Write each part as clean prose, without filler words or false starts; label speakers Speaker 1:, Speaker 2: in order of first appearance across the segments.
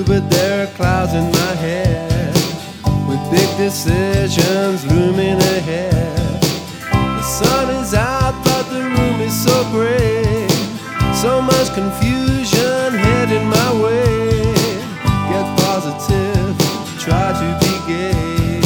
Speaker 1: but there are clouds in my head, with big decisions looming ahead. The sun is out, but the room is so gray, so much confusion heading my way. Get positive, try to be gay.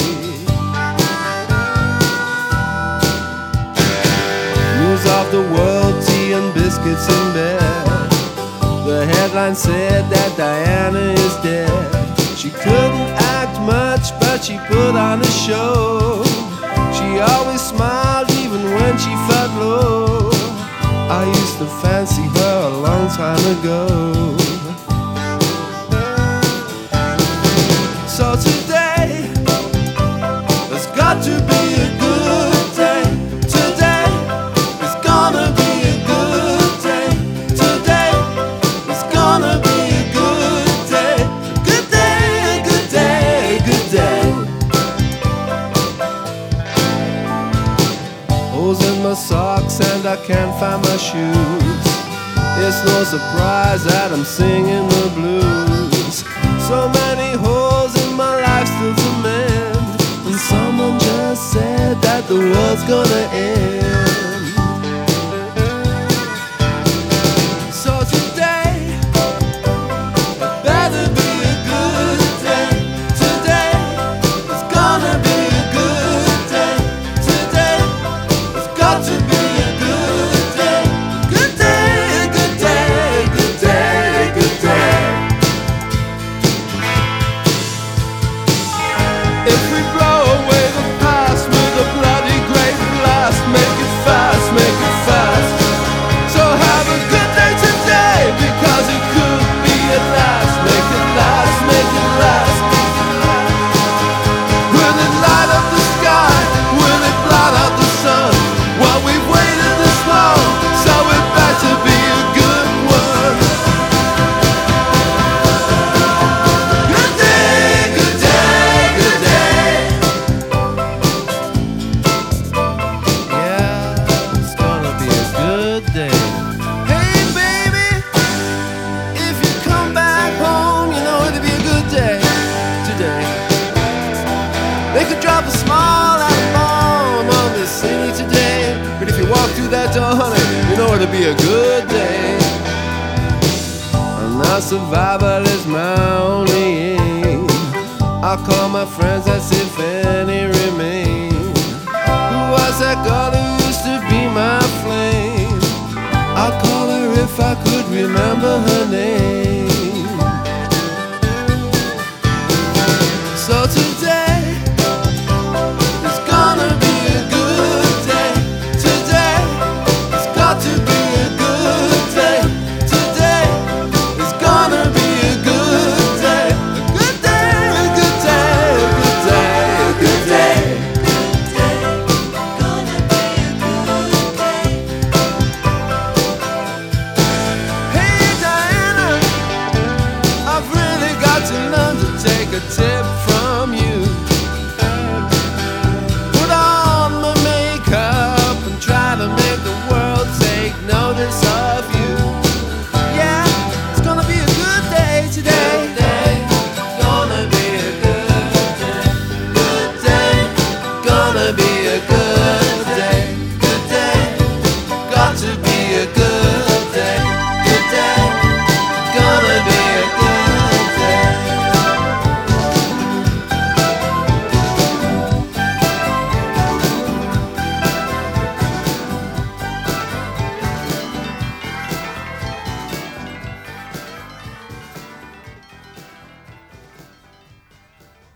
Speaker 1: News of the world, tea and biscuits in bed. The headline said that Diana is dead. She couldn't act much, but she put on a show. She always smiled even when she felt low. I used to fancy her a long time ago. So today, there's got to be a good day. Today, it's gonna be a good day. Today, it's gonna be a good day. Good day, good day, good day. Holes in my socks and I can't find my shoes. It's no surprise that I'm singing the blues. So many holes in my life still to mend, and someone just said that the world's gonna end. So today, it better be a good day. Today, it's gonna be a good day. Today, it's got to be a good day. Good day, good day, good day, good day. If we blow away the past with a bloody great blast, make it fast, make it fast. So have a good day today, because it could be at last. Make it last, make it last. Will it light up the sky? Will it blot out the sun? Well, we've waited this long, so it better be a good one. Good day, good day, good day. Yeah, it's gonna be a good day. Hey baby, if you come back home, you know it'll be a good day today. They could drop a small atom bomb on this city today, but if you walk through that door, honey, you know it'll be a good day. And now survival is my only aim. I'll call my friends and see if any remain. Who was that girl who used to be my flame? I'll call her if I could remember her